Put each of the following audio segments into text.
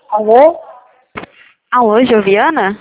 Alô? Alô, Joviana?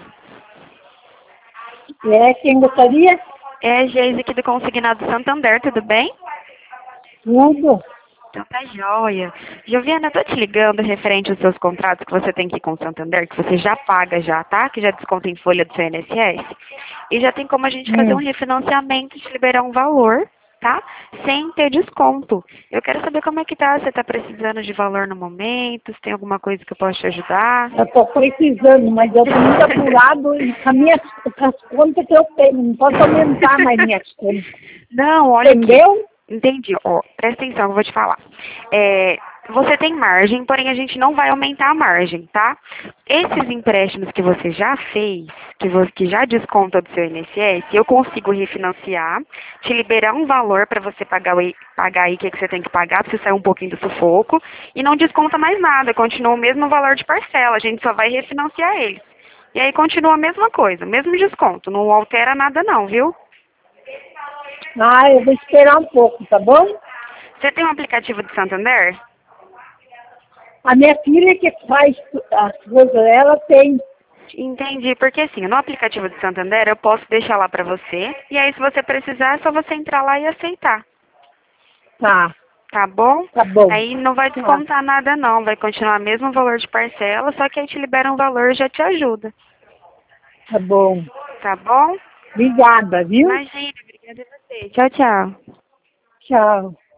Quem gostaria? É a Geise aqui do Consignado Santander, tudo bem? Tudo. Então tá joia. Joviana, eu tô te ligando referente aos seus contratos que você tem aqui com o Santander, que você já paga já, tá? Que já desconta em folha do seu INSS. E já tem como a gente fazer um refinanciamento e te liberar um valor, tá? Sem ter desconto. Eu quero saber como é que tá, você tá precisando de valor no momento, se tem alguma coisa que eu possa te ajudar. Eu estou precisando, mas eu estou muito apurado e com as contas que eu tenho. Não posso aumentar mais minhas contas. Não, olha aqui. Entendeu? Entendi. Ó, presta atenção, eu vou te falar. Você tem margem, porém a gente não vai aumentar a margem, tá? Esses empréstimos que você já fez, que já desconta do seu INSS, eu consigo refinanciar, te liberar um valor para você pagar aí o que você tem que pagar, para você sair um pouquinho do sufoco, e não desconta mais nada, continua o mesmo valor de parcela, a gente só vai refinanciar eles. E aí continua a mesma coisa, mesmo desconto, não altera nada não, viu? Eu vou esperar um pouco, tá bom? Você tem um aplicativo do Santander? A minha filha que faz as coisas, ela tem. Entendi, porque assim, no aplicativo do Santander eu posso deixar lá pra você, e aí se você precisar é só você entrar lá e aceitar, Tá, tá bom? tá bom. Aí não vai Tá, descontar nada não, vai continuar o mesmo valor de parcela, só que aí te libera um valor e já te ajuda, tá bom. tá bom? Obrigada, viu? Imagina, obrigada a você. Tchau, tchau. Tchau.